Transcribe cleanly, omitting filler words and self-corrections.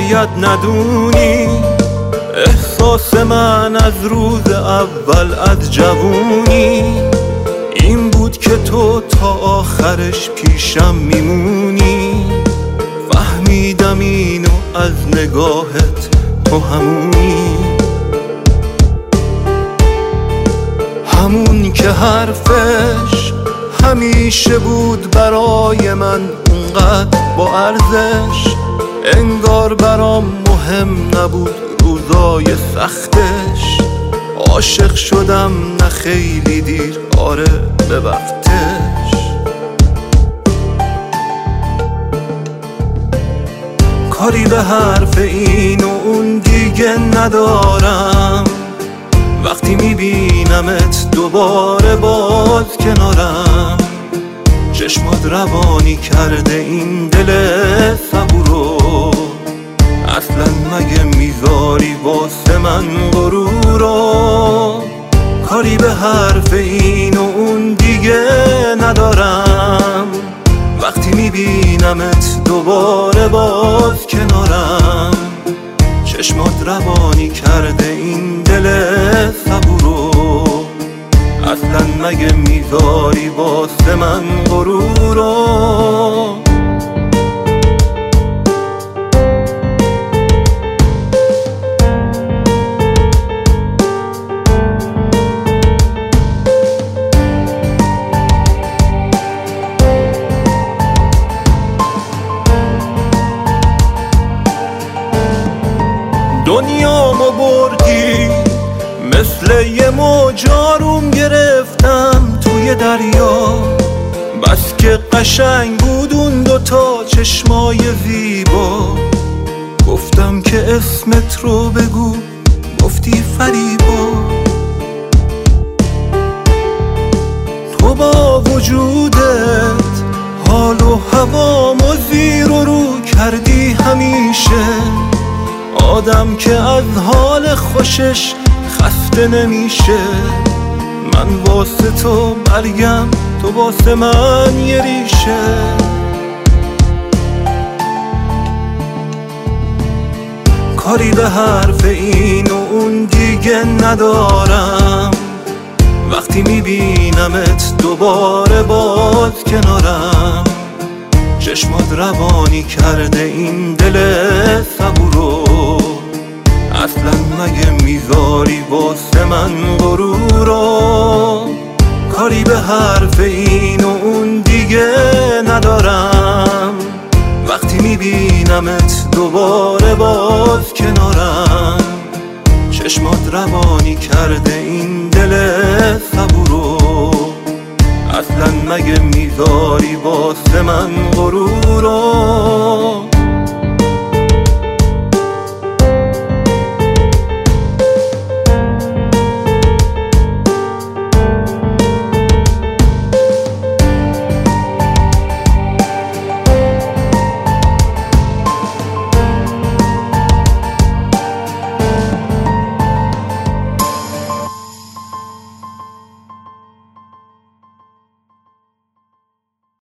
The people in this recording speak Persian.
شاید ندونی احساس من از روز اول از جوونی این بود که تو تا آخرش پیشم میمونی. فهمیدم اینو از نگاهت تو همونی، همون که حرفش همیشه بود برای من اونقدر با ارزش. انگار برام مهم نبود روزای سختش. عاشق شدم نه خیلی دیر، آره به وقتش. کاری به حرف این و اون دیگه ندارم. وقتی میبینمت دوباره باز کنارم، چشمات روانی کرده این دل صبورو. اصلا مگه میذاری واسه من غرورو؟ کاری به حرف این و اون دیگه ندارم. وقتی میبینمت دوباره باز کنارم، چشمات روانی کرده این دل صبورو. اصلا مگه میذاری واسه من غرورو؟ دنیامو بردی مثل یه موج آروم گرفتم توی دریا. بس که قشنگ بود اون دوتا چشمای زیبا. گفتم که اسمت رو بگو، گفتی فریبا. تو با وجودت حال و هوامو زیر و رو کردی همیشه. آدم که از حال خوشش خسته نمیشه. من واسه تو مرگم، تو واسه من یه ریشه. کاری به حرف این و اون دیگه ندارم. وقتی میبینمت دوباره باز کنارم، چشمات روانی کرده این دل صبورو. اصلا مگه میذاری واسه من غرورو؟ کاری به حرف این و اون دیگه ندارم. وقتی میبینمت دوباره باز کنارم، چشمات روانی کرده این دل صبورو. اصلا مگه میذاری واسه من غرورو؟